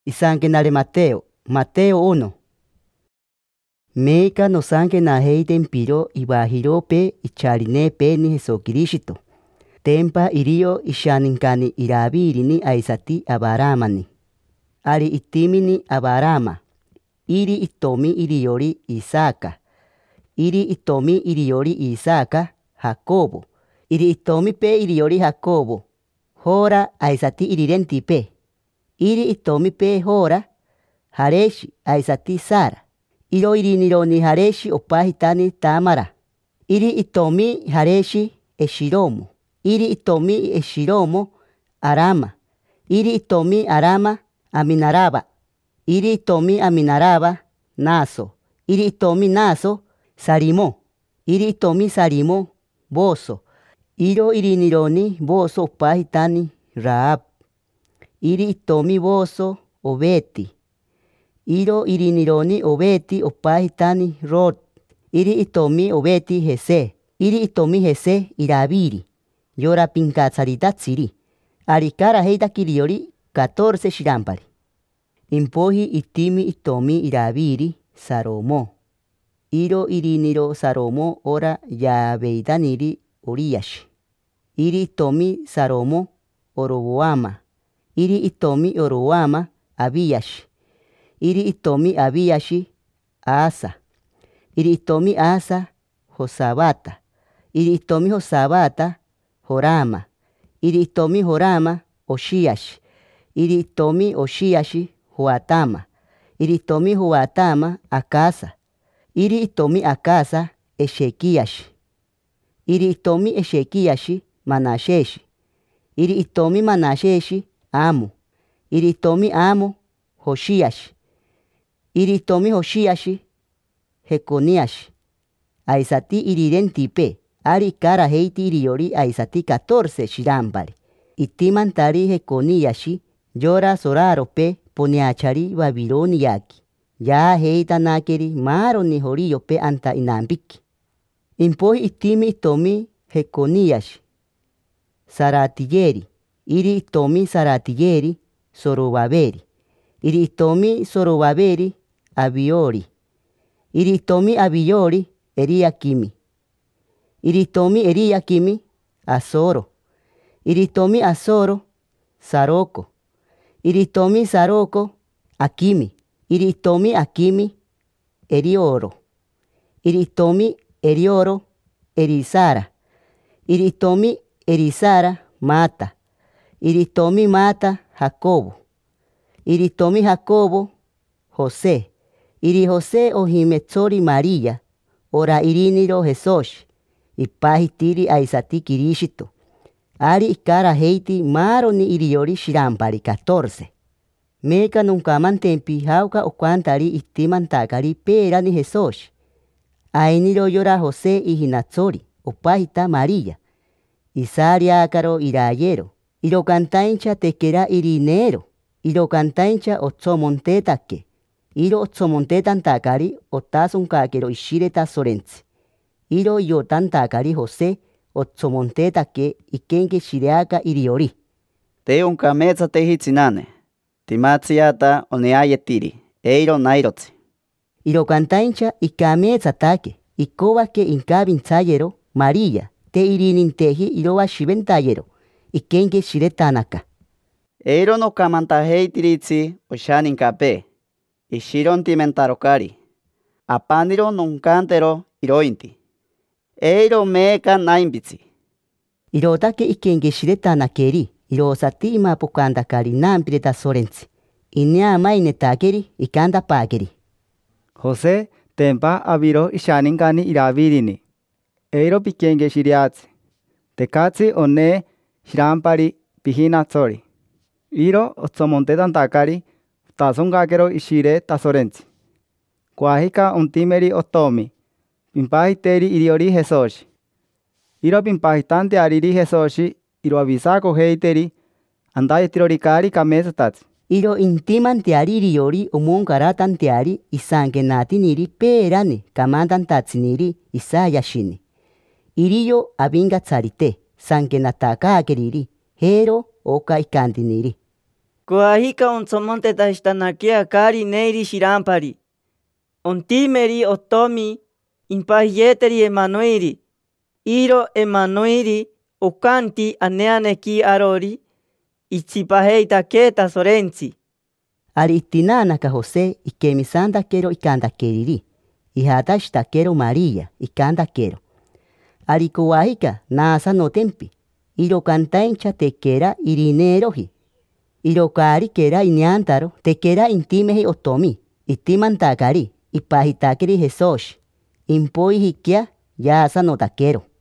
Isangenare Mateo, Mateo 1. Meika no sangue na heiten piro ibahiro pe icharine pe ni Jesucristo. Tempa irio ishaninkani irabirini aisati abaramani. Ari itimini abarama. Iri itomi iriori Isaka. Iri itomi iriori Isaka Jacobo. Iri itomi pe iriori Jacobo. Hora aisati irirenti pe. Iri itomi pe hora Hareshi aisati Sara. Iro irinironi Hareshi opahitani Tamara. Iri itomi Hareshi Eshiromo. Iri itomi Eshiromo Arama. Iri itomi Arama Aminaraba. Iri itomi Aminaraba Naso. Iri itomi Naso Sarimo. Iri itomi Sarimo Boso. Iro irinironi Boso opahitani Raab. Iri itomi Boso Obeti. Iro irinironi Obeti opahitani Rod. Iri itomi Obeti Jese. Iri itomi Jese Irabiri. Yora pinkatsarita tsiri. Arikara heita kiriori 14 shirampari. Impohi itimi itomi Irabiri Saromo. Iro iriniro Saromo ora yabeidaniri Uriyashi. Iri itomi Saromo Oroboama. Iri itomi Oroboama Abiyashi. Iri itomi Abiyashi Asa. Iri itomi Asa Josabata. Iri itomi Josabata Jorama. Iri itomi Jorama Oshiyashi. Iri itomi Oshiyashi Joatama. Iri itomi Joatama Akasa. Iri itomi Akasa Eshekiyashi. Iri itomi Eshekiyashi Manasheshi. Iri itomi Manasheshi Amo. Iri itomi Amo Hoshiyashi. Iri itomi Hoshiyashi Jeconiashi. Aisati irirenti pe. Ari kara heiti iriori aisati 14 shirampari. Itimantari Jeconiashi yora soraro pe poniachari Babiloniaki. Ya heita nakeri maro ni horio pe anta inambiki. Impohi itimi itomi Jeconiashi Saratiyeri. Iri itomi Saratiyeri Sorobaberi. Iri itomi Sorobaberi Abiori. Iri itomi Abiori Eliakimi. Iri itomi Eliakimi Asoro. Iri itomi Asoro Saroko. Iri itomi Saroko Akimi. Iri itomi Akimi Erioro. Iri itomi Erioro Erisara. Iri itomi Erisara Mata. Iri itomi Mata Jacobo. Iri itomi Jacobo Jose. Iri Jose ohimetsori Maria. Ora iriniro Jesús. Ipahitiri aisati Kirishito. Ari ikara heiti maro ni iriori shirampari 14. Meka nunca mantempi hauka okwantari itimantakari pera ni Jesús. Ainiro yora Jose ihinatsori. Opahita Maria. Isaria karo irayero. Iro cantaincha tekera irinero. Iro cantaincha otsomontetake. Iro otsomontetantakari otazunkakero ishireta sorenzi. Iro yotantakari Jose otsomontetake ikenke shireaka iriori. Te unkameza te hitsinane. Timatsiata oneayetiri. Eiro nairotsi. Iro cantaincha ikamezatake. Ikobake inkabintzayero Maria. Te irininteji irowa shiventayero. Ikenke shiretanaka. Eiro no kamantaheitiritsi oshaninkape. Ishiron timentarokari. Apaniro nunkantero irointi. Eiro meka naimbitsi. Irotake ikenke shiretanakeri. Irosati imapokandakari nampireta sorenzi. Inia mainetakeri ikanda pakeri. Jose tempa abiro ishaninkani irabirini. Eiro pikenge shiriatsi. Tekatsi one shirampari pihina tsori. Iro otsomontetantakari tazunkakero ishire tasorenzi. Kwahika untimeri otomi. Pimpahiteri iriori Jesús. Iro pimpahitante ariri Jesús. Iro abisako heiteri. Andayetirorikari kamesatatsi. Iro intimante aririori omonkaratante ari isankenatiniri perane kamantantatsiniri isayashini. Iriyo abingatsarite sankenataka akeriri. Hero oka ikantiniri. Coajica onsomonte tashtanakia kari neiri shirampari. Ontimeri otomi impayeteri Emanuiri. Iro Emanuiri okanti aneaneki arori. Ichipaheita keta sorenzi. Ari itinana ka José ikemisanda kero ikanda keriri. Ihadashta kero María ikanda kero. Ari kuwahika nasa no tempi. Iro kantaincha tekera irinerohi. Iro kari kera iniantaro tekera intimehi otomi. Itimantakari ipahitakiri Jesús. Impoi hikia yasa no takero.